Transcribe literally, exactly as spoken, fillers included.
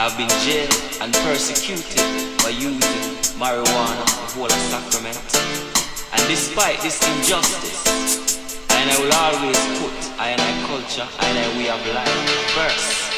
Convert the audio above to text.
have been jailed and persecuted for using marijuana, the whole of Sacramento. And despite this injustice, I and I will always put I and I culture, I and I way of life first.